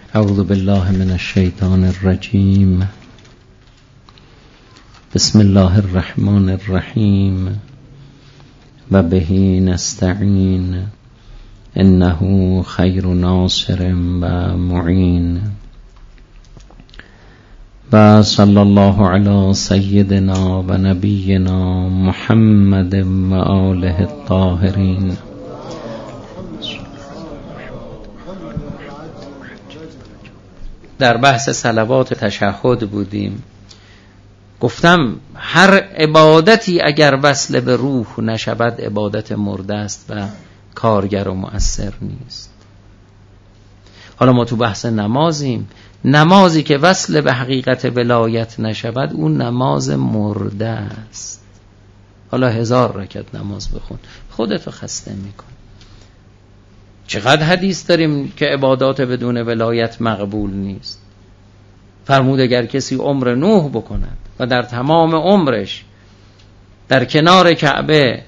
اعوذ بالله من الشیطان الرجیم. بسم الله الرحمن الرحیم و به نستعین انه خیر ناصر و معین. و صلی الله علی سیدنا و نبینا محمد و آله الطاهرین. در بحث صلوات تشهد بودیم. گفتم هر عبادتی اگر وصل به روح نشود عبادت مرده است و کارگر و مؤثر نیست. حالا ما تو بحث نمازیم. نمازی که وصل به حقیقت ولایت نشود اون نماز مرده است. حالا 1000 رکعت نماز بخون خودتو خسته میکن. چقدر حدیث داریم که عبادات بدون ولایت مقبول نیست. فرمود اگر کسی عمر نوح بکند و در تمام عمرش در کنار کعبه،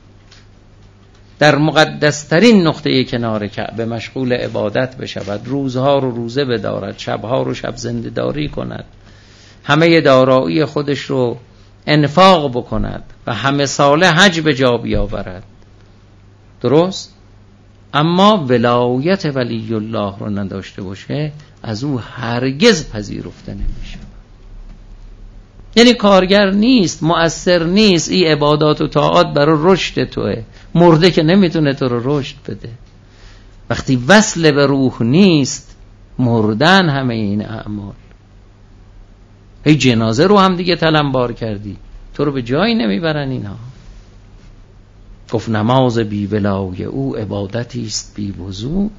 در مقدسترین نقطه کنار کعبه مشغول عبادت بشود، روزها رو روزه بدارد، شبها رو شب زنده داری کند، همه دارایی خودش رو انفاق بکند و همه ساله حج به جا بیاورد، درست؟ اما ولایت ولی الله رو نداشته باشه از او هرگز پذیرفته نمیشه. یعنی کارگر نیست، مؤثر نیست. این عبادات و طاعات برای رشد توه. مرده که نمیتونه تو رو رشد بده. وقتی وصل به روح نیست مردن همه این اعمال. ای جنازه رو هم دیگه تلمبار کردی، تو رو به جایی نمیبرن اینا. گفت نماز بی ولای او عبادتی است بی وضو.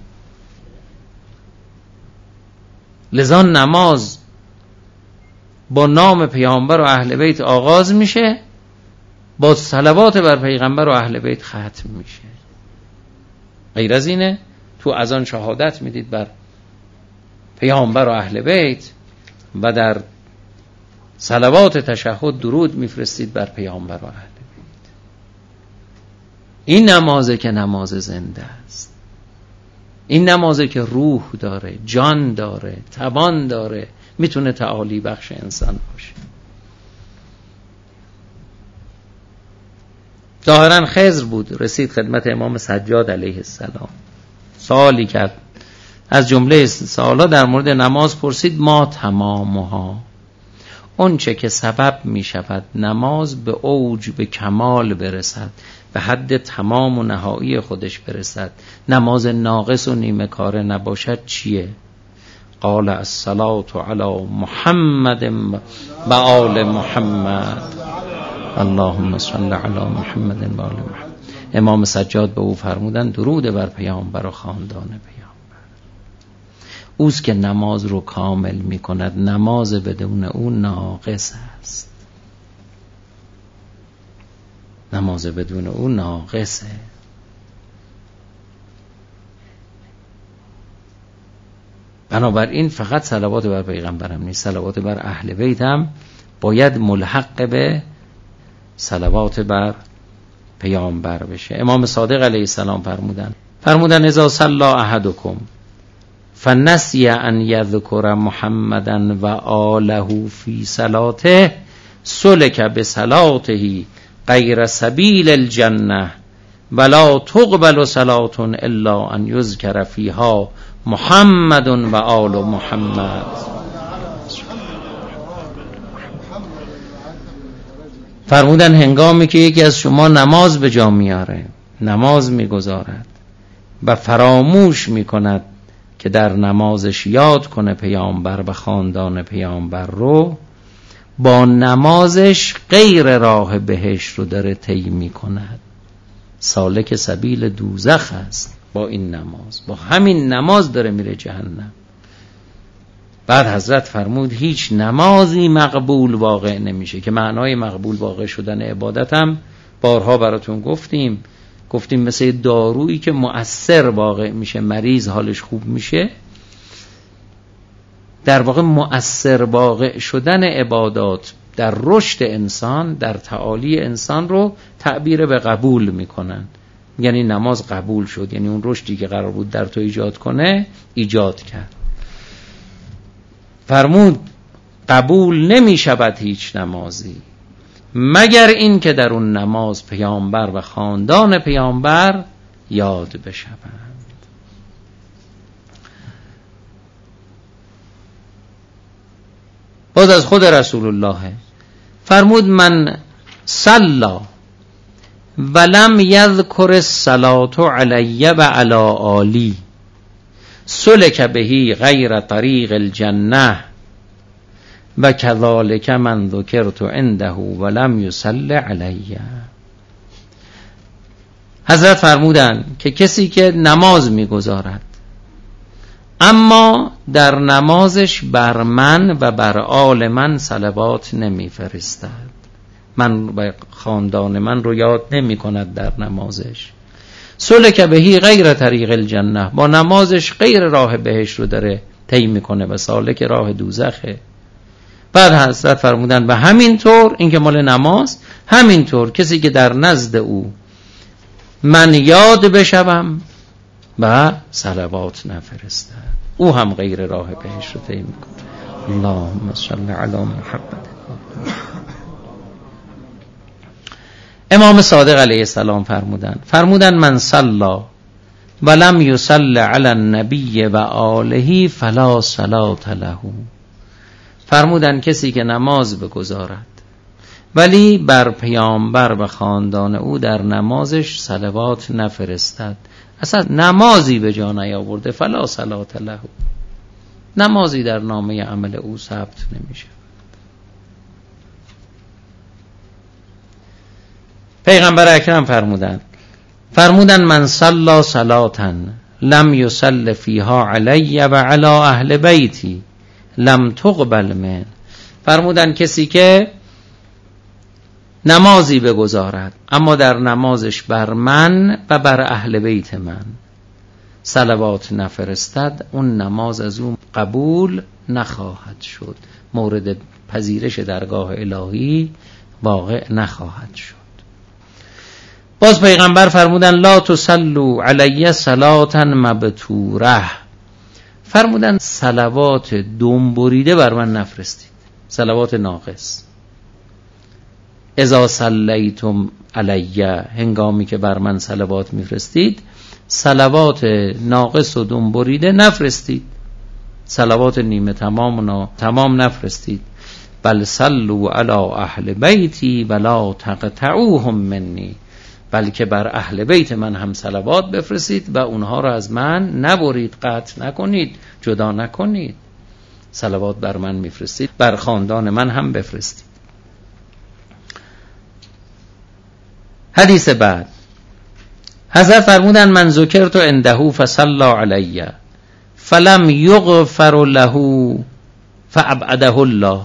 لذا نماز با نام پیامبر و اهل بیت آغاز میشه، با صلوات بر پیغمبر و اهل بیت ختم میشه. غیر از اینه تو اذان شهادت میدید بر پیامبر و اهل بیت و در صلوات تشهد درود میفرستید بر پیامبر و اهل بیت. این نمازه که نماز زنده است. این نمازه که روح داره، جان داره، توان داره، میتونه تعالی بخش انسان باشه. ظاهرا خضر بود، رسید خدمت امام سجاد علیه السلام، سوالی کرد. از جمله سوالا در مورد نماز پرسید ما تمامها، اون چه که سبب می شود نماز به اوج، به کمال برسد، به حد تمام و نهایی خودش برسد، نماز ناقص و نیمه کاره نباشد چیه؟ قال الصلاة علی محمد و آل محمد اللهم صل علی محمد و آل محمد. امام سجاد به او فرمودن درود بر پیامبر و خاندان پیامبر. اوست که نماز رو کامل می کند. نماز بدون او ناقص است. نماز بدون او ناقصه. بنابراین فقط صلوات بر پیغمبرم نیست، صلوات بر اهل بیت هم باید ملحق به صلوات بر پیامبر بشه. امام صادق علیه السلام فرمودن اذا صلی احدکم فنسی ان یذکر محمدا و آله فی صلاته سلک بصلاته غیر سبیل الجنه ولا تقبل صلاة الا ان یذکر فیها محمد و آل محمد. فرمودن هنگامی که یکی از شما نماز به جا میاره، نماز میگذارد و فراموش میکند که در نمازش یاد کنه پیامبر و خاندان پیامبر رو، با نمازش غیر راه بهشت رو داره طی میکند، سالک سبیل دوزخ است. با این نماز، با همین نماز داره میره جهنم. بعد حضرت فرمود هیچ نمازی مقبول واقع نمیشه، که معنای مقبول واقع شدن عبادت هم بارها براتون گفتیم مثل دارویی که مؤثر واقع میشه، مریض حالش خوب میشه. در واقع مؤثر واقع شدن عبادات در رشد انسان، در تعالی انسان رو تعبیر به قبول میکنن. یعنی نماز قبول شد، یعنی اون رشدی که قرار بود در تو ایجاد کنه ایجاد کرد. فرمود قبول نمی شود هیچ نمازی مگر این که در اون نماز پیامبر و خاندان پیامبر یاد بشوند. باز از خود رسول الله فرمود من صلی ولم یذکر الصلاة علی و علی آلی سلک بهی غیر طریق الجنه و کذالک من ذکرت عنده ولم یصلی علی. حضرت فرمودند که کسی که نماز میگذارد اما در نمازش بر من و بر آل من صلوات نمیفرستد، من و خاندان من رو یاد نمی کند در نمازش، سلک بهی غیر طریق الجنه، با نمازش غیر راه بهشت رو داره طی میکنه و سالک راه دوزخه. بعد حضرت فرمودن و همینطور، این که مال نماز، همینطور کسی که در نزد او من یاد بشوم و صلوات نفرستد، او هم غیر راه بهشت رو طی میکنه. اللهم صل علی محمد. امام صادق علیه السلام فرمودن من صلی ولم یصلی علی النبی و آله فلا صلاة له. فرمودن کسی که نماز بگذارد ولی بر پیامبر و خاندان او در نمازش صلوات نفرستد، اصلا نمازی به جا نیاورده، فلا صلاة له، نمازی در نامه عمل او ثبت نمیشه. پیغمبر اکرم فرمودن من صلی صلاة لم یصل فیها علی و علی اهل بیتی لم تقبل من. فرمودن کسی که نمازی بگذارد اما در نمازش بر من و بر اهل بیت من صلوات نفرستد، اون نماز از اون قبول نخواهد شد، مورد پذیرش درگاه الهی واقع نخواهد شد. باز پیغمبر فرمودن لا تصلوا علی صلاة مبتوره. فرمودن صلوات دم بریده بر من نفرستید، صلوات ناقص. اذا صلیتم علی، هنگامی که بر من صلوات میفرستید صلوات ناقص و دم بریده نفرستید، صلوات نیمه تمام نفرستید. بل صلوا علی اهل بیتی ولا تقطعوهم منی، بلکه بر اهل بیت من هم صلوات بفرستید و اونها را از من نبرید، قطع نکنید، جدا نکنید. صلوات بر من میفرستید، بر خاندان من هم بفرستید. حدیث بعد حضرت فرمودن من ذکرت عنده فصلی علی فلم یغفر له فابعده الله.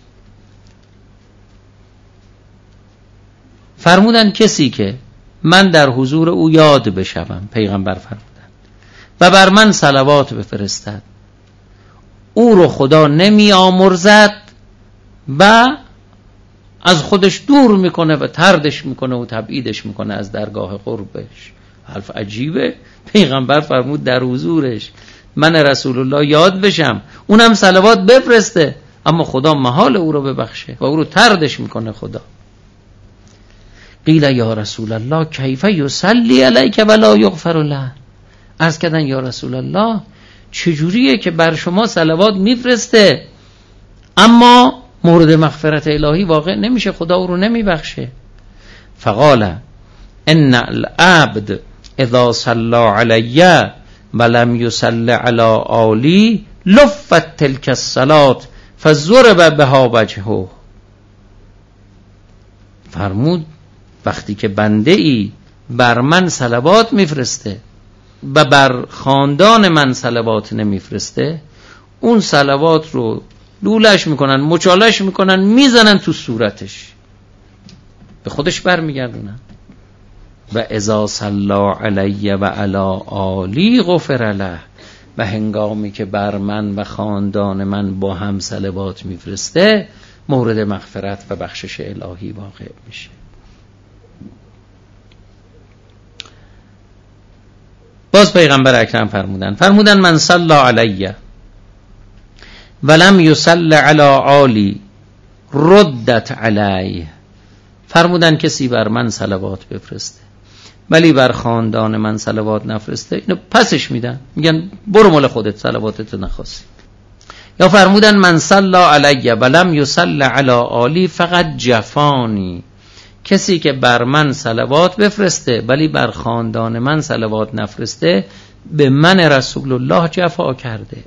فرمودن کسی که من در حضور او یاد بشوم، پیغمبر فرمودن، و بر من صلوات بفرستد، او رو خدا نمی آمرزد و از خودش دور میکنه و طردش میکنه و تبعیدش میکنه از درگاه قربش. حرف عجیبه. پیغمبر فرمود در حضورش من رسول الله یاد بشم، اونم صلوات بفرسته، اما خدا محال او رو ببخشه و او رو طردش میکنه خدا. قیل یا رسول الله کیف یصلی علیک ولا یغفر له. عرض کردن یا رسول الله چجوریه که بر شما صلوات میفرسته اما مورد مغفرت الهی واقع نمیشه، خدا او رو نمیبخشه؟ فقال ان العبد اذا صلى علی ولم یصلی علی آلی لفت تلک الصلاة فضرب بها وجهه. فرمود وقتی که بنده ای بر من صلوات میفرسته و بر خاندان من صلوات نمیفرسته، اون صلوات رو لولش میکنن، مچالش میکنن، میزنن تو صورتش، به خودش برمیگردونن. و اذا صلی علی و علی آلی غفر له، و هنگامی که بر من و خاندان من با هم صلوات میفرسته مورد مغفرت و بخشش الهی واقع میشه. باز پیغمبر اکرم فرمودن من صلی علی ولم یصل علی عالی ردت علیه. فرمودن کسی بر من صلوات بفرسته ولی بر خاندان من صلوات نفرسته، اینو پسش میدن، میگن برو مال خودت، صلواتتو نخواستی. یا فرمودن من صلی علی ولم یصل علی عالی فقط جفانی، کسی که بر من صلوات بفرسته ولی بر خاندان من صلوات نفرسته به من رسول الله جفا کرده.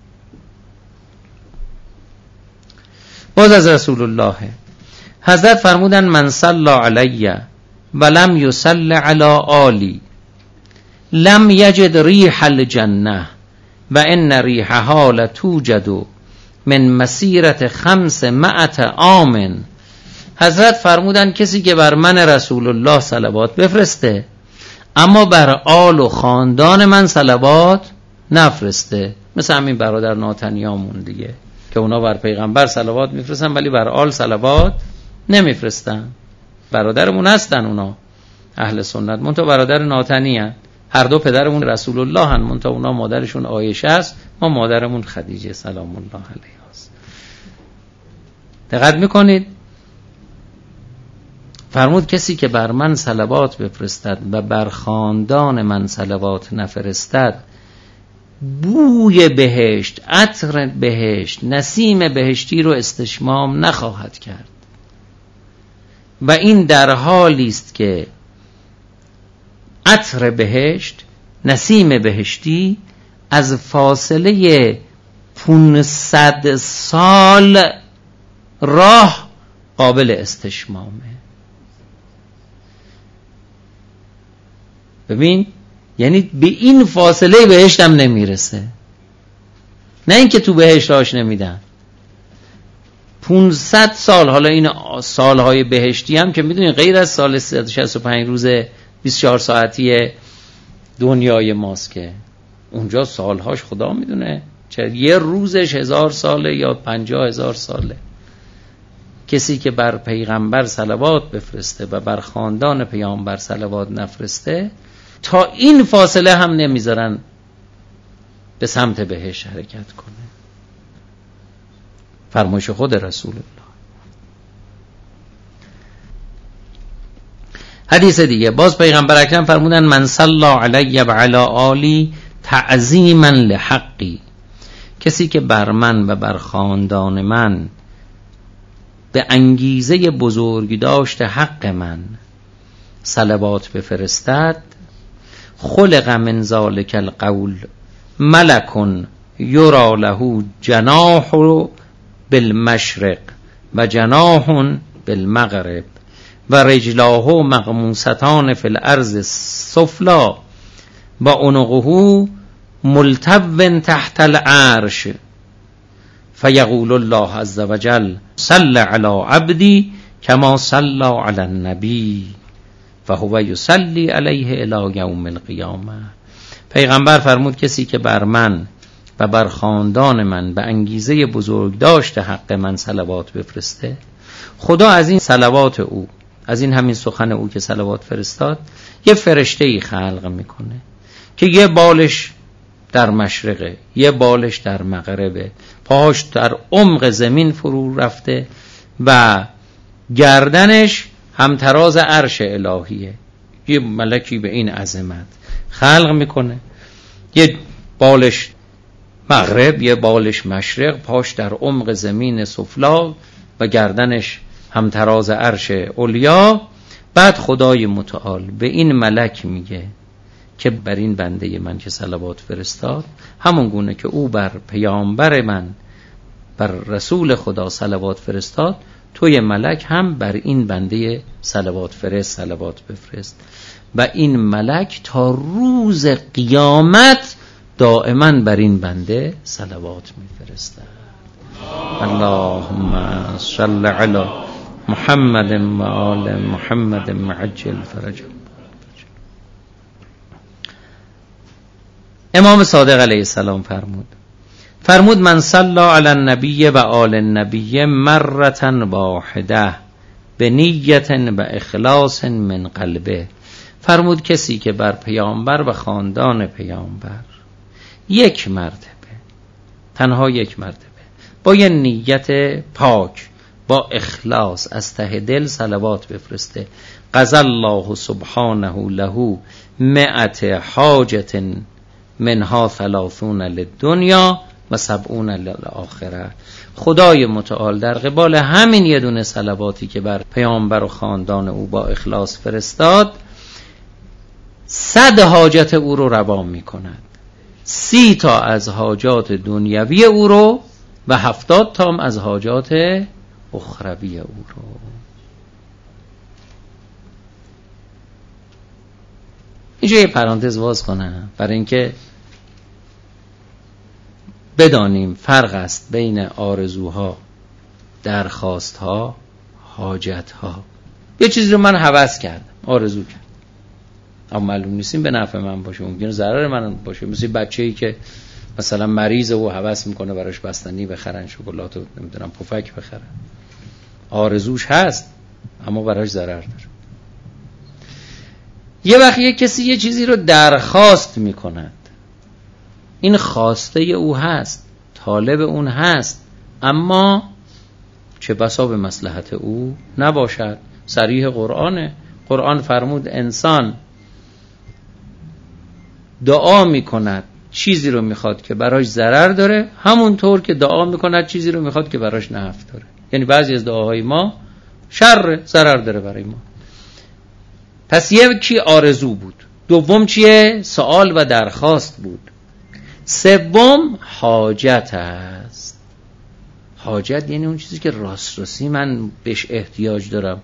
باز از رسول الله حضرت فرمودن من صلی علی ولم یصل علی آلی لم یجد ریح الجنه و ان ریحها لتوجد من مسیرت 500 عام. حضرت فرمودن کسی که بر من رسول الله صلوات بفرسته اما بر آل و خاندان من صلوات نفرسته، مثل همین برادر ناتنیامون دیگه که اونا بر پیغمبر صلوات میفرستن ولی بر آل صلوات نمیفرستن. برادرمون هستن اونا اهل سنت، منتها برادر ناتنی هن. هر دو پدرمون رسول الله هن، منتها اونا مادرشون عایشه است، ما مادرمون خدیجه سلام الله علیها است. دقت میکنید؟ فرمود کسی که بر من صلوات بفرستد و بر خاندان من صلوات نفرستد بوی بهشت، عطر بهشت، نسیم بهشتی رو استشمام نخواهد کرد. و این در حالی است که عطر بهشت، نسیم بهشتی از فاصله 500 سال راه قابل استشمامه. ببین، یعنی به این فاصله بهشت هم نمیرسه، نه اینکه تو بهشت راش نمیدن. 500 سال. حالا این سالهای بهشتی هم که میدونین غیر از سال 365 روز 24 ساعتی دنیای ماست که اونجا سالهاش خدا میدونه، چه یه روزش 1000 ساله یا 50,000 ساله. کسی که بر پیغمبر صلوات بفرسته و بر خاندان پیامبر صلوات نفرسته تا این فاصله هم نمیذارن به سمت بهشت حرکت کنه. فرمایش خود رسول الله. حدیث دیگه باز پیغمبر اکرم فرمودن من صلی علی و علی آلی تعظیما لحقی، کسی که بر من و بر خاندان من به انگیزه بزرگ داشت حق من صلوات بفرستد خلق من ذلک القول ملک یرا له جناح بالمشرق و جناح بالمغرب و رجلاه مغموستان فی الارض السفلی و عنقه ملتو تحت العرش فیقول الله عز وجل صل علی عبدی کما صلی علی النبی فهو یصلی علیه الی یوم القیامه. پیغمبر فرمود کسی که بر من و بر خاندان من به انگیزه بزرگ داشته حق من صلوات بفرسته، خدا از این صلوات او، از این همین سخن او که صلوات فرستاد، یه فرشته‌ای خلق میکنه که یه بالش در مشرقه، یه بالش در مغربه، پاهاش در عمق زمین فرو رفته و گردنش همتراز عرش الهیه. یه ملکی به این عظمت خلق میکنه، یه بالش مغرب، یه بالش مشرق، پاش در عمق زمین سفلا و گردنش همتراز عرش علیا. بعد خدای متعال به این ملک میگه که بر این بنده من که صلوات فرستاد، همون گونه که او بر پیامبر من، بر رسول خدا صلوات فرستاد، توی ملک هم بر این بنده صلوات بفرست. و این ملک تا روز قیامت دائما بر این بنده صلوات میفرسته. اللهم صل علی محمد و آل محمد معجل فرجهم. امام صادق علیه السلام فرمود من صلی علی النبی و آل النبی مرة واحده به نیت و اخلاص من قلبه. فرمود کسی که بر پیامبر و خاندان پیامبر یک مرتبه، تنها یک مرتبه با یه نیت پاک، با اخلاص از ته دل صلوات بفرسته. قضى الله سبحانه له 100 حاجة منها 30 للدنیا و 70 للآخره. خدای متعال در قبال همین یه دونه صلواتی که بر پیامبر و خاندان او با اخلاص فرستاد 100 حاجت او رو روا می کند، 30 تا از حاجات دنیوی او رو و 70 تا از حاجات اخروی او رو. اینجا یه پرانتز باز کنم برای اینکه بدانیم فرق است بین آرزوها، درخواستها، حاجتها. یه چیزی رو من هوس کردم، آرزو کردم، اما معلوم نیستیم به نفع من باشه، ممکنه ضرر من باشه. مثل بچه‌ای که مثلا مریضه و هوس میکنه براش بستنی بخرن، شکلات و نمیدونم پفک بخرن، آرزوش هست اما براش ضرر داره. یه وقت یه کسی یه چیزی رو درخواست میکند، این خواسته او هست، طالب اون هست، اما چه بسا به مصلحت او نباشد. صریح قرآنه، قرآن فرمود انسان دعا میکند چیزی رو میخواد که براش ضرر داره، همونطور که دعا میکند چیزی رو میخواد که براش نفع داره. یعنی بعضی از دعاهای ما شر، ضرر داره برای ما. پس یکی آرزو بود، دوم چیه؟ سوال و درخواست بود، سوم حاجت است. حاجت یعنی اون چیزی که راستی من بهش احتیاج دارم.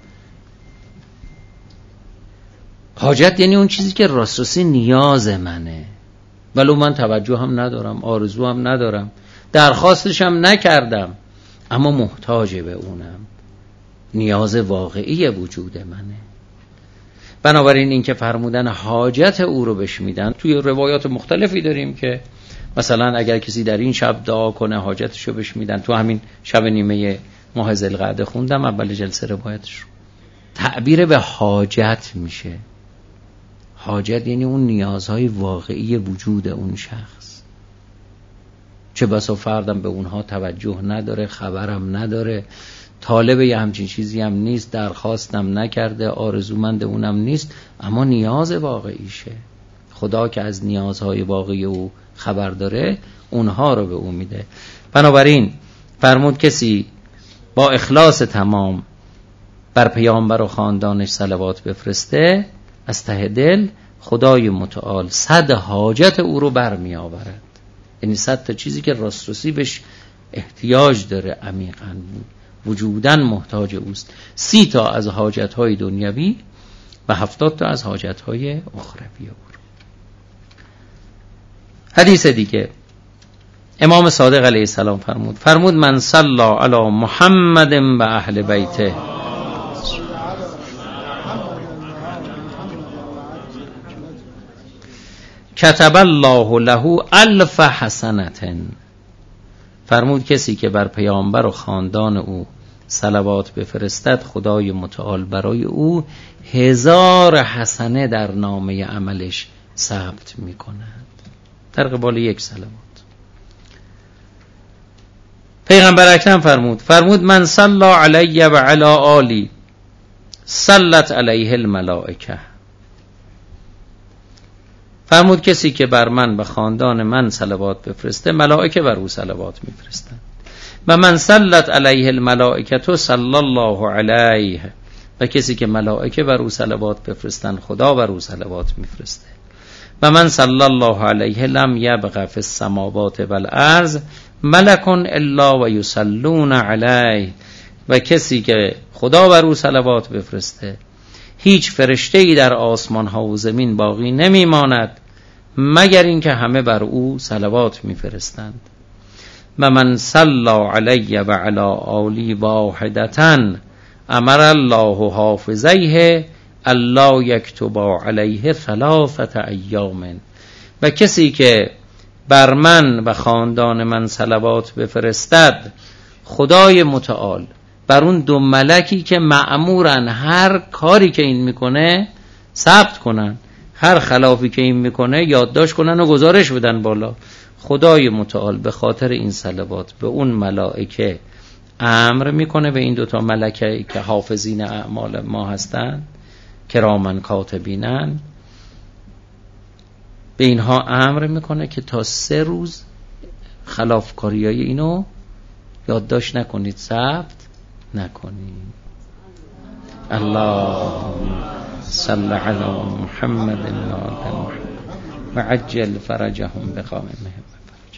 حاجت یعنی اون چیزی که راستی نیاز منه، ولو من توجه هم ندارم، آرزو هم ندارم، درخواستش هم نکردم، اما محتاج به اونم، نیاز واقعی وجود منه. بنابراین این که فرمودن حاجت او رو بهش میدن، توی روایات مختلفی داریم که مثلا اگر کسی در این شب دعا کنه حاجتش رو بهش میدن. تو همین شب نیمه ماه ذوالقعده خوندم اول جلسه روایتش رو. تعبیر به حاجت میشه. حاجت یعنی اون نیازهای واقعی وجود اون شخص. چه بسا فردم به اونها توجه نداره، خبرم نداره، طالب یه همچین چیزی هم نیست، درخواستم نکرده، آرزومند اونم نیست، اما نیاز واقعیشه. خدا که از نیازهای واقعی او خبر داره اونها رو به او میده. بنابراین فرمود کسی با اخلاص تمام بر پیامبر و خاندانش صلوات بفرسته، از ته دل خدای متعال 100 حاجت او رو برمی آورد. یعنی 100 تا چیزی که راستی بهش احتیاج داره، عمیقاً وجوداً محتاج اوست، 30 تا از حاجت‌های دنیوی و 70 تا از حاجت‌های اخروی او. حدیث دیگه امام صادق علیه السلام فرمود من صلی علی محمد و اهل بیته کتب الله له 1000 حسنة. فرمود کسی که بر پیامبر و خاندان او صلوات بفرستد خدای متعال برای او 1000 حسنه در نامه عملش ثبت می کند در قبال یک صلوات. پیغمبر اکرم فرمود من صلی علی و علی آلی صلت علیه الملائکه. فرمود کسی که بر من و خاندان من صلوات بفرسته ملائکه بر او صلوات میفرستند. و من صلت علیه الملائکه صلی الله علیه. و کسی که ملائکه بر او صلوات بفرستند خدا بر او صلوات میفرسته. و من صلی الله علیه لم یبق فی السماوات والارض ملک الا و یصلون علیه. و کسی که خدا بر او صلوات بفرسته هیچ فرشته‌ای در آسمان ها و زمین باقی نمیماند مگر اینکه همه بر او صلوات میفرستند. و من صلی علی و علی آلی واحدة امر الله حافظیه الله یکتب علیه 3 ایام. و کسی که بر من و خاندان من صلوات بفرستد خدای متعال بر اون 2 ملکی که مأمورن هر کاری که این میکنه ثبت کنن، هر خلافی که این میکنه یادداشت کنن و گزارش بدن بالا. خدای متعال به خاطر این صلوات به اون ملائکه امر میکنه، به این دوتا ملکه که حافظین اعمال ما هستن، کرامن کاتبینن، به اینها امر میکنه که تا 3 روز خلافکاریای اینو یادداشت نکنید، ثبت نکنید. اللهم صل علی محمد و آل محمد و عجل فرجهم بقامهم فرج.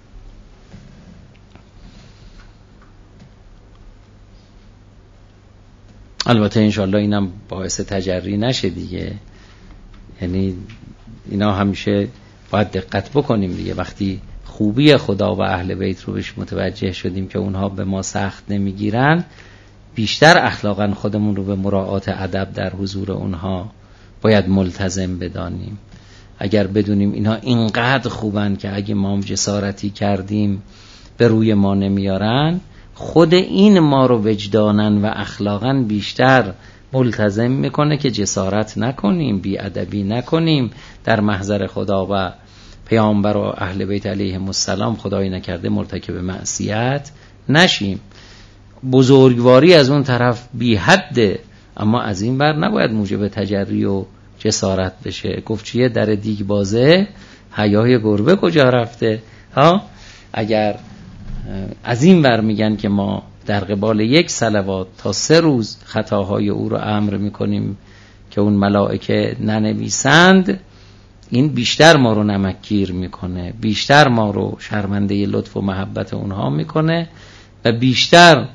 البته انشالله اینم باعث تجری نشه دیگه، یعنی اینا همیشه باید دقت بکنیم دیگه. وقتی خوبی خدا و اهل بیت رو بهش متوجه شدیم که اونها به ما سخت نمیگیرن، بیشتر اخلاقا خودمون رو به مراعات ادب در حضور اونها باید ملتزم بدانیم. اگر بدونیم اینها اینقدر خوبن که اگه ما جسارتی کردیم به روی ما نمیارن، خود این ما رو وجدانن و اخلاقا بیشتر ملتزم میکنه که جسارت نکنیم، بیادبی نکنیم، در محضر خدا و پیامبر و اهل بیت علیهم السلام خدای نکرده مرتکب معصیت نشیم. بزرگواری از اون طرف بی حده، اما از این بر نباید موجب تجری و جسارت بشه. گفت چیه در دیگ بازه، حیای گربه کجا رفته؟ اگر از این بر میگن که ما در قبال یک صلوات تا 3 روز خطاهای او رو امر میکنیم که اون ملائکه ننویسند، این بیشتر ما رو نمکگیر میکنه، بیشتر ما رو شرمنده لطف و محبت اونها میکنه و بیشتر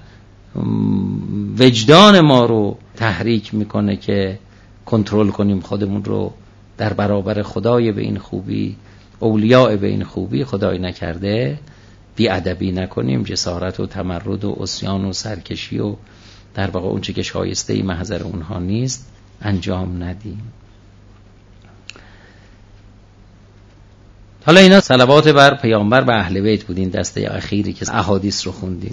وجدان ما رو تحریک میکنه که کنترل کنیم خودمون رو در برابر خدای به این خوبی، اولیاء به این خوبی خدای نکرده بی‌ادبی نکنیم، جسارت و تمرد و عصیان و سرکشی و در واقع اون چه که شایسته محضر اونها نیست انجام ندیم. حالا اینا صلوات بر پیامبر و اهل بیت بود، این دسته اخیری که احادیث رو خوندیم.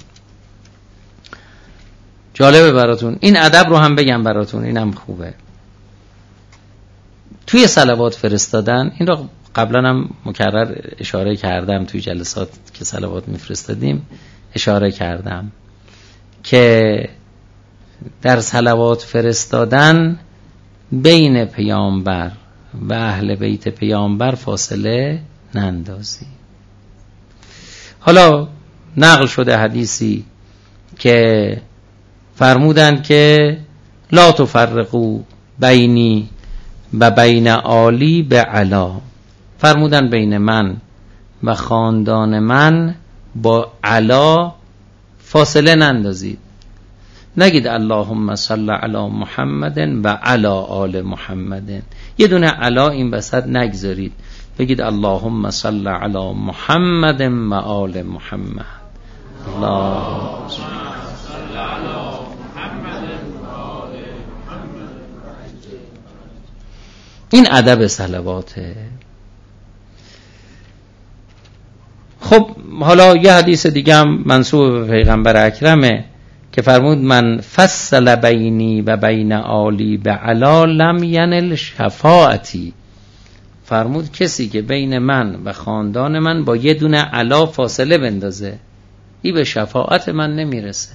جالبه براتون این ادب رو هم بگم براتون، اینم خوبه. توی صلوات فرستادن، این رو قبلا هم مکرر اشاره کردم توی جلسات که صلوات میفرستادیم، اشاره کردم که در صلوات فرستادن بین پیامبر و اهل بیت پیامبر فاصله نندازی. حالا نقل شده حدیثی که فرمودن که لا تفرقوا بینی و بین آلی به علا، فرمودن بین من و خاندان من با علا فاصله نندازید. نگید اللهم صل علی محمد و علی آل محمد، یه دونه علا این وسط نگذارید، بگید اللهم صل علی محمد و آل محمد. اللهم صل علی محمد و آل محمد. این ادب صلواته. خب حالا یه حدیث دیگه هم منسوب به پیغمبر اکرمه که فرمود من فصل بینی و بین آلی به علا لم ینل شفاعتی. فرمود کسی که بین من و خاندان من با یه دونه علا فاصله بندازه، این به شفاعت من نمیرسه.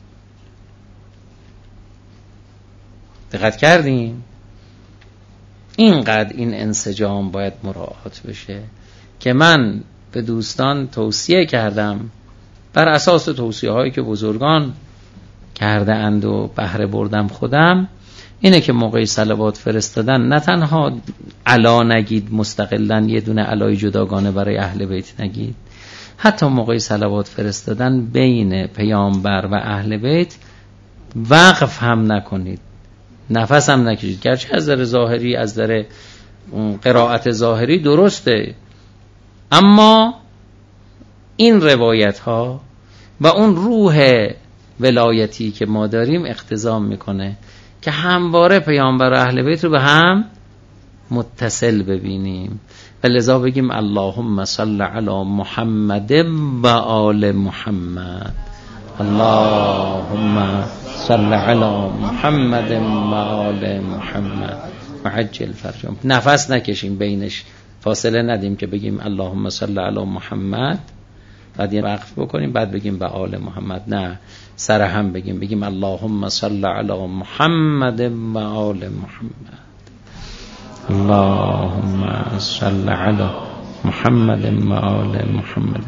دقت کردیم؟ اینقدر این انسجام باید مراعات بشه که من به دوستان توصیه کردم بر اساس توصیه هایی که بزرگان کرده اند و بهره بردم خودم، اینه که موقعی صلوات فرستادن نه تنها علا نگید مستقلاً یه دونه علای جداگانه برای اهل بیت نگید، حتی موقعی صلوات فرستادن بین پیامبر و اهل بیت وقف هم نکنید، نفس هم نکشید. گرچه از در ظاهری، از در قرائت ظاهری درسته، اما این روایت ها و اون روح ولایتی که ما داریم اقتضا میکنه که همواره پیامبر و اهل بیت رو به هم متصل ببینیم و لذا بگیم اللهم صل علی محمد و آل محمد. اللهم صل علی محمد و آل محمد و عجل فرجهم. نفس نکشیم بینش فاصله ندیم که بگیم اللهم صل علی محمد بعد یه وقف بکنیم بعد بگیم به آل محمد، نه، سر هم بگیم اللهم صل علی محمد و آل محمد، اللهم صل علی محمد و آل محمد.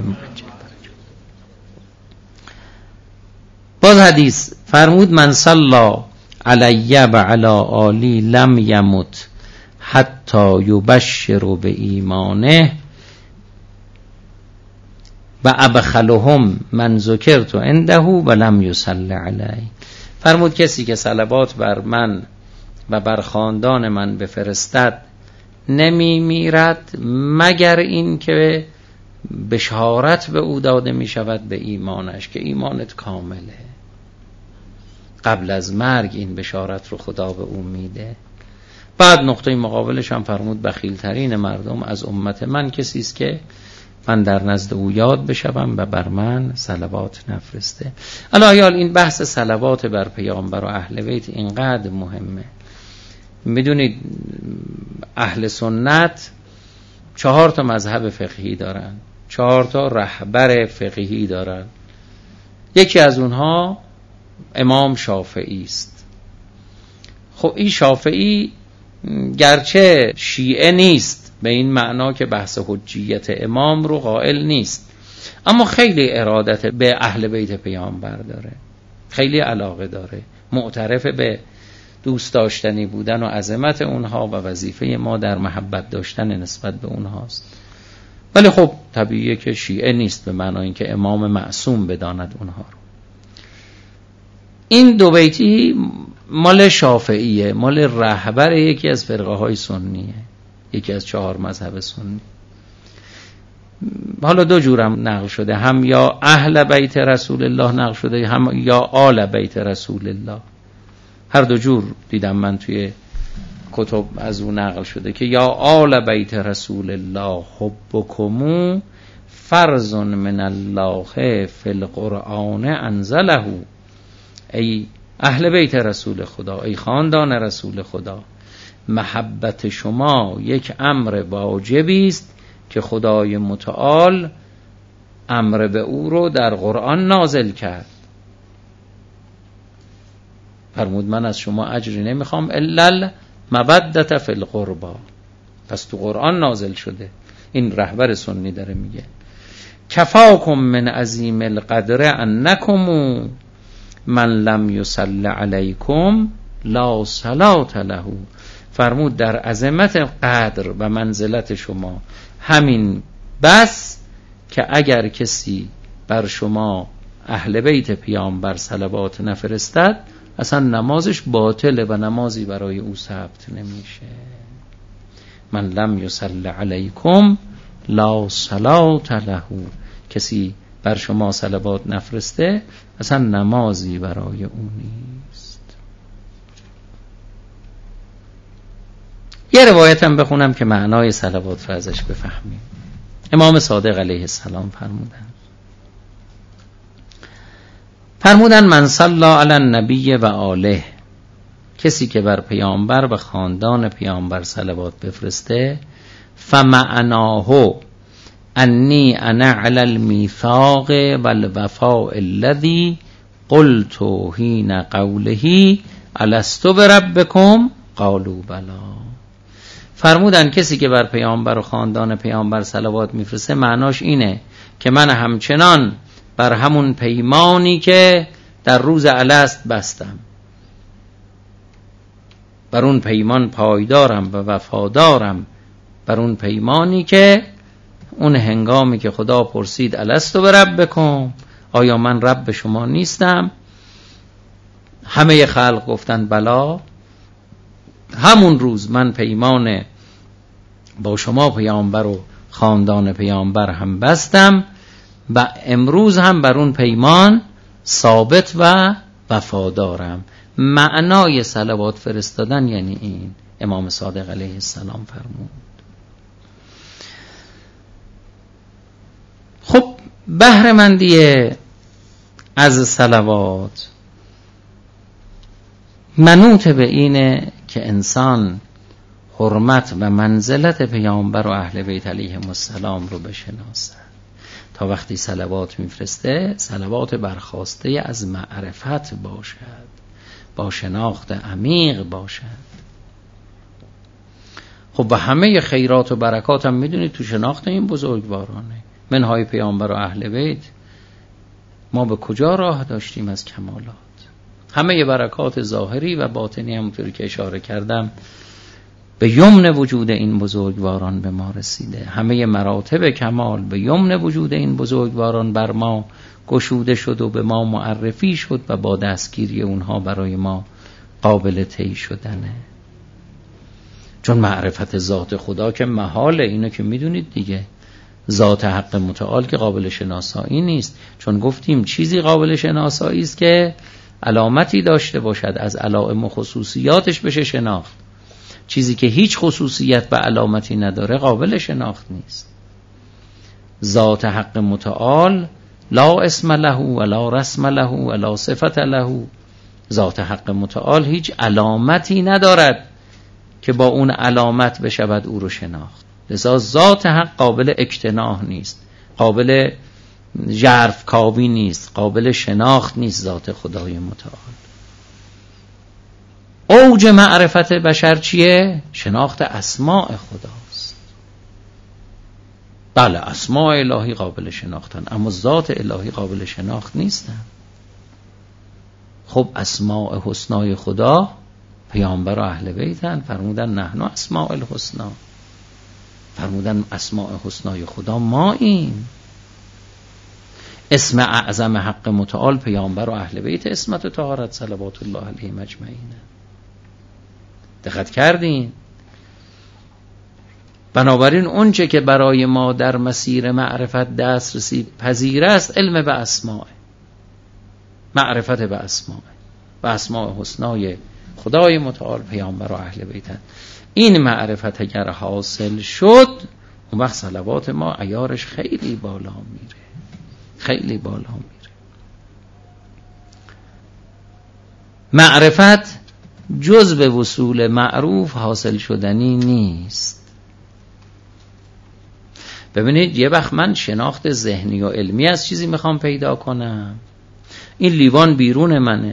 باز حدیث فرمود من صلی علی و علی آلی لم یمت حتی یبشر به ایمانه و ابخلهم من ذکرت عنده و لم یصلی علی. فرمود کسی که صلوات بر من و بر خاندان من بفرستد نمی میرد مگر این که بشارت به او داده می شود به ایمانش که ایمانت کامله. قبل از مرگ این بشارت رو خدا به او میده. بعد نقطه مقابلش هم فرمود بخیلترین مردم از امت من کسی است که من در نزد او یاد بشوم و بر من صلوات نفرسته. الایال این بحث صلوات بر پیامبر و اهل بیت اینقدر مهمه. میدونید اهل سنت 4 مذهب فقهی دارن، 4 رهبر فقهی دارن. یکی از اونها امام شافعی است. خب این شافعی گرچه شیعه نیست به این معنا که بحث حجیت امام رو قائل نیست، اما خیلی ارادت به اهل بیت پیامبر داره، خیلی علاقه داره، معترف به دوست داشتنی بودن و عظمت اونها و وظیفه ما در محبت داشتن نسبت به اونهاست. ولی خب طبیعیه که شیعه نیست به معنای اینکه امام معصوم بداند اونها رو. این دو بیتی مال شافعیه، مال رهبر یکی از فرقه های سنیه، یکی از 4 مذهب سنی. حالا 2 جورم نقل شده، هم یا اهل بیت رسول الله نقل شده، هم یا آل بیت رسول الله. هر 2 جور دیدم من توی کتب از اون نقل شده که یا آل بیت رسول الله حبکم فرض من الله فی القرآن انزله. ای اهل بیت رسول خدا، ای خاندان رسول خدا، محبت شما یک امر واجبی است که خدای متعال امر به او رو در قرآن نازل کرد. فرمود من از شما اجری نمیخوام الا المودة فی القربا. پس تو قرآن نازل شده. این رهبر سنی داره میگه کفاکم من عظیم القدر انکم من لم یصلی علیکم لا صلات له. فرمود در عظمت قدر و منزلت شما همین بس که اگر کسی بر شما اهل بیت پیامبر صلوات نفرستد اصلا نمازش باطله و نمازی برای او ثبت نمیشه. من لم یصلی علیکم لا صلات له. کسی بر شما صلوات نفرسته اصلا نمازی برای او نیست. یه روایت هم بخونم که معنای صلوات رو ازش بفهمیم. امام صادق علیه السلام فرمودن من صلی علی النبی و آله، کسی که بر پیامبر و خاندان پیامبر صلوات بفرسته، فمعناه انی انا علی المیثاق والوفاء الذی قلت حین قوله الست بربکم قالوا بلا. فرمودن کسی که بر پیامبر و خاندان پیامبر صلوات میفرسته معناش اینه که من همچنان بر همون پیمانی که در روز الست بستم، بر اون پیمان پایدارم و وفادارم، بر اون پیمانی که اون هنگامی که خدا پرسید الست بربکم، آیا من رب شما نیستم؟ همه خلق گفتن بلا. همون روز من پیمان با شما پیامبر و خاندان پیامبر هم بستم و امروز هم بر اون پیمان ثابت و وفادارم. معنای صلوات فرستادن یعنی این. امام صادق علیه السلام فرمود. خب بهره‌مندی از صلوات منوط به اینه که انسان حرمت و منزلت پیامبر و اهل بیت علیهم السلام رو بشناسد، تا وقتی صلوات میفرسته صلوات برخواسته از معرفت باشد، با شناخت عمیق باشد. خب و همه خیرات و برکات هم میدونید تو شناخت این بزرگوارانه، منهای پیامبر و اهل بیت. ما به کجا راه داشتیم از کمالات؟ همه برکات ظاهری و باطنی همونطوری که اشاره کردم به یمن وجود این بزرگواران به ما رسیده. همه مراتب کمال به یمن وجود این بزرگواران بر ما گشوده شد و به ما معرفی شد و با دستگیری اونها برای ما قابل طی شدنه. چون معرفت ذات خدا که محاله، اینو که میدونید دیگه، ذات حق متعال که قابل شناسایی نیست. چون گفتیم چیزی قابل شناسایی است که علامتی داشته باشد، از علائم و خصوصیاتش بشه شناخت. چیزی که هیچ خصوصیت و علامتی نداره قابل شناخت نیست. ذات حق متعال لا اسم له ولا رسم له ولا صفت له. ذات حق متعال هیچ علامتی ندارد که با اون علامت بشود او رو شناخت. لذا ذات حق قابل اجتناح نیست، قابل ژرف کاوی نیست، قابل شناخت نیست. ذات خدای متعال اوج معرفت بشر چیه؟ شناخت اسماء خداست. بله اسماء الهی قابل شناختن، اما ذات الهی قابل شناخت نیستن. خب اسماء حسنای خدا پیامبر و اهل بیتن، فرمودن نحن اسماء الحسنا، فرمودن اسماء حسنای خدا ما این. اسم اعظم حق متعال پیامبر و اهل بیت اسمت و طهارت صلوات الله علیهم اجمعین. دقت کردین؟ بنابراین اونچه که برای ما در مسیر معرفت دسترسی پذیر است علم به اسماء، معرفت به اسماء و اسماء حسنای خدای متعال پیامبر و اهل بیتن. این معرفت اگر حاصل شد اون وقت صلوات ما عیارش خیلی بالا میره، خیلی بالا میره. معرفت جز به وصول معروف حاصل شدنی نیست. ببینید یه وقت من شناخت ذهنی و علمی از چیزی میخوام پیدا کنم، این لیوان بیرون منه،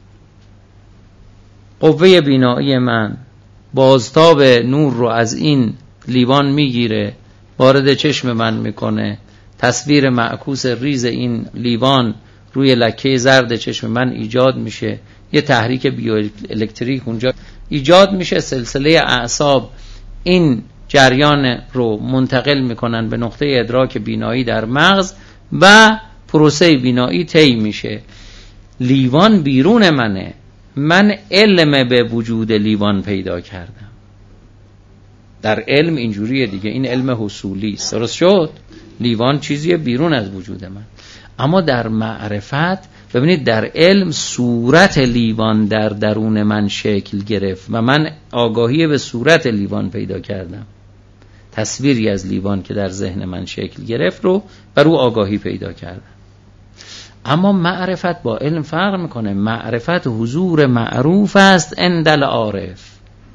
قوه بینایی من بازتاب نور رو از این لیوان میگیره، وارد چشم من میکنه، تصویر معکوس ریز این لیوان روی لکه زرد چشم من ایجاد میشه، یه تحریک بیو الکتریک اونجا ایجاد میشه، سلسله اعصاب این جریان رو منتقل میکنن به نقطه ادراک بینایی در مغز و پروسه بینایی طی میشه. لیوان بیرون منه، من علم به وجود لیوان پیدا کردم. در علم اینجوریه دیگه، این علم حصولی است. درست شد؟ لیوان چیزیه بیرون از وجود من. اما در معرفت ببینید در علم صورت لیوان در درون من شکل گرفت و من آگاهی به صورت لیوان پیدا کردم. تصویری از لیوان که در ذهن من شکل گرفت رو بر او آگاهی پیدا کردم. اما معرفت با علم فرق میکنه. معرفت حضور معروف است عند العارف،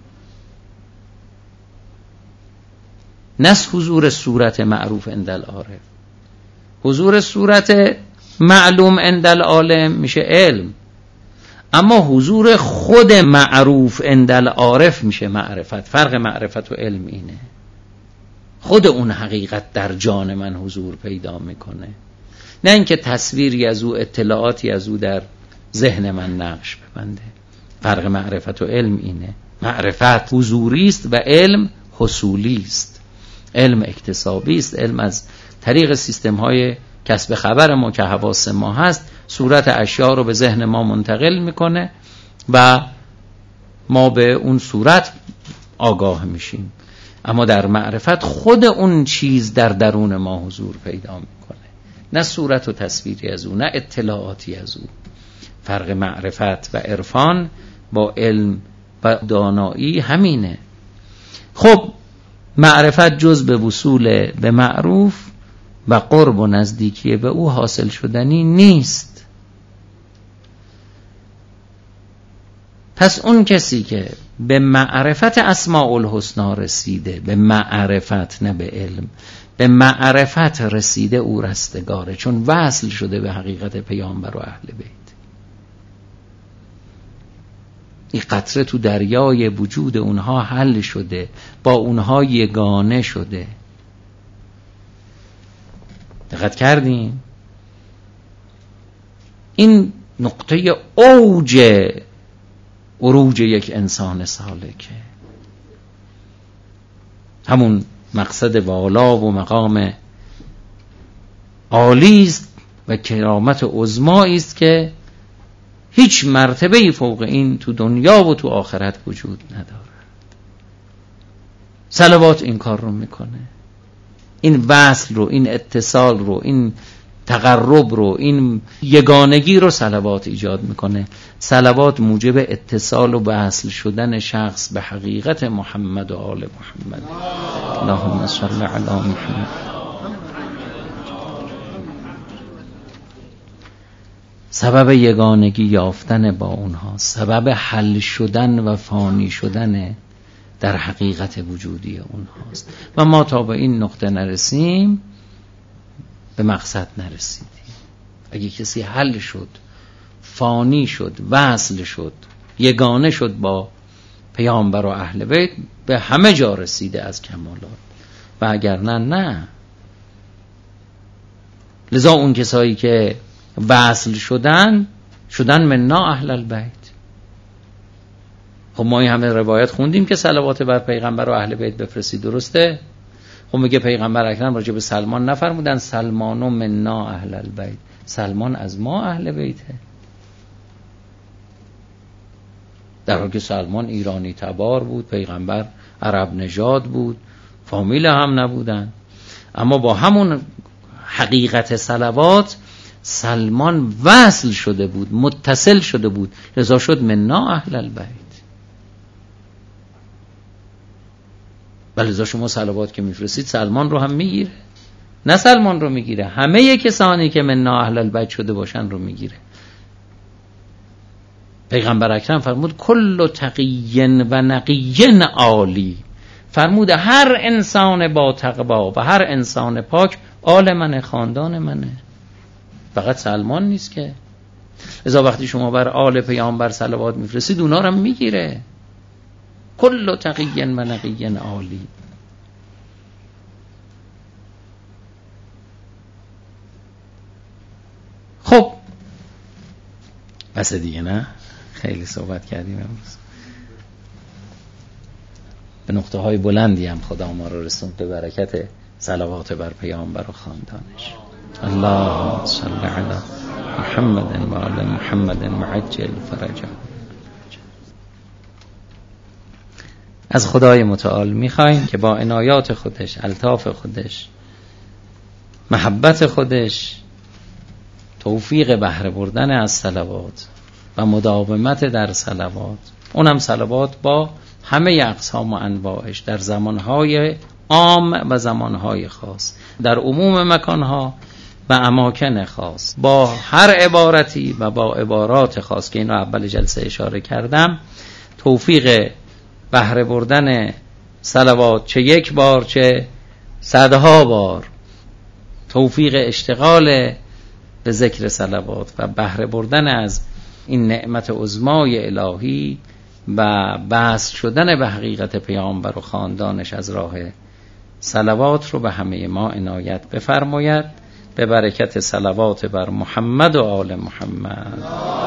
نه حضور صورت معروف عند العارف. حضور صورت معلوم عند العالم میشه علم، اما حضور خود معروف عند العارف میشه معرفت. فرق معرفت و علم اینه، خود اون حقیقت در جان من حضور پیدا میکنه، نه اینکه تصویری از او، اطلاعاتی از او در ذهن من نقش ببنده. فرق معرفت و علم اینه. معرفت حضوری است و علم حصولی است، علم اکتسابی است. علم از طریق سیستم های کسب خبر ما که حواس ما هست صورت اشیاء رو به ذهن ما منتقل میکنه و ما به اون صورت آگاه میشیم. اما در معرفت خود اون چیز در درون ما حضور پیدا میکنه، نه صورت و تصویری از او، نه اطلاعاتی از او. فرق معرفت و عرفان با علم و دانایی همینه. خب معرفت جز به وصول به معروف و قرب و نزدیکی به او حاصل شدنی نیست. پس اون کسی که به معرفت اسماء الحسنا رسیده، به معرفت نه به علم، به معرفت رسیده، او رستگاره، چون وصل شده به حقیقت پیامبر و اهل بیت. این قطره تو دریای وجود اونها حل شده، با اونها یگانه شده. دقت کردیم؟ این نقطه اوج عروج یک انسان سالکه، همون مقصد والا و مقام عالی است و کرامت عظمایی است که هیچ مرتبه‌ای فوق این تو دنیا و تو آخرت وجود ندارد. صلوات این کار رو میکنه، این وصل رو، این اتصال رو، این تقرب رو، این یگانگی رو صلوات ایجاد میکنه. صلوات موجب اتصال و وصل شدن شخص به حقیقت محمد و آل محمد. اللهم صل علی محمد. سبب یگانگی یافتن با اونها، سبب حل شدن و فانی شدن در حقیقت وجودی اونهاست. و ما تا به این نقطه نرسیم به مقصد نرسیدیم. اگه کسی حل شد، فانی شد، وصل شد، یگانه شد با پیامبر و اهل بیت، به همه جا رسیده از کمالات. و اگر نه. لذا اون کسایی که وصل شدن منا اهل البیت. خب ما این همه روایت خوندیم که صلوات بر پیغمبر و اهل بیت بفرستی، درسته؟ خب میگه پیغمبر اکرم راجع به سلمان نفرمودن سلمانو منا اهل البیت، سلمان از ما اهل بیته، در حالی که سلمان ایرانی تبار بود، پیغمبر عرب نژاد بود، فامیل هم نبودن. اما با همون حقیقت صلوات سلمان وصل شده بود، متصل شده بود، لذا شد منا اهل البیت. لذا شما صلوات که میفرستید سلمان رو هم میگیره، نه سلمان رو میگیره، همه کسانی که منا اهل البیت شده باشن رو میگیره. پیغمبر اکرم فرمود کل تقی و نقی عالی، فرمود هر انسان با تقوا و هر انسان پاک آل منه، خاندان منه. فقط سلمان نیست که. لذا وقتی شما بر آل پیامبر صلوات میفرستید اونا رو هم میگیره. کل تقی و نقی عالی. خب بس دیگه، نه خیلی صحبت کردیم امروز. به نقطه های بلندی هم خدا ما رو رسوند به برکت صلوات بر پیامبر و خاندانش. اللهم صل علی محمد و علی محمد وعجل فرجه. از خدای متعال میخوایم که با عنایات خودش، الطاف خودش، محبت خودش، توفیق بهره بردن از صلوات و مداومت در صلوات، اونم صلوات با همه اقسام و انواعش، در زمانهای عام و زمانهای خاص، در عموم مکانها و اماکن خاص، با هر عبارتی و با عبارات خاص که اینو اول جلسه اشاره کردم، توفیق بهره بردن صلوات چه یک بار چه صدها بار، توفیق اشتغال به ذکر صلوات و بهره بردن از این نعمت عظمای الهی و بحث شدن به حقیقت پیامبر و خاندانش از راه صلوات رو به همه ما عنایت بفرماید، به برکت صلوات بر محمد و آل محمد.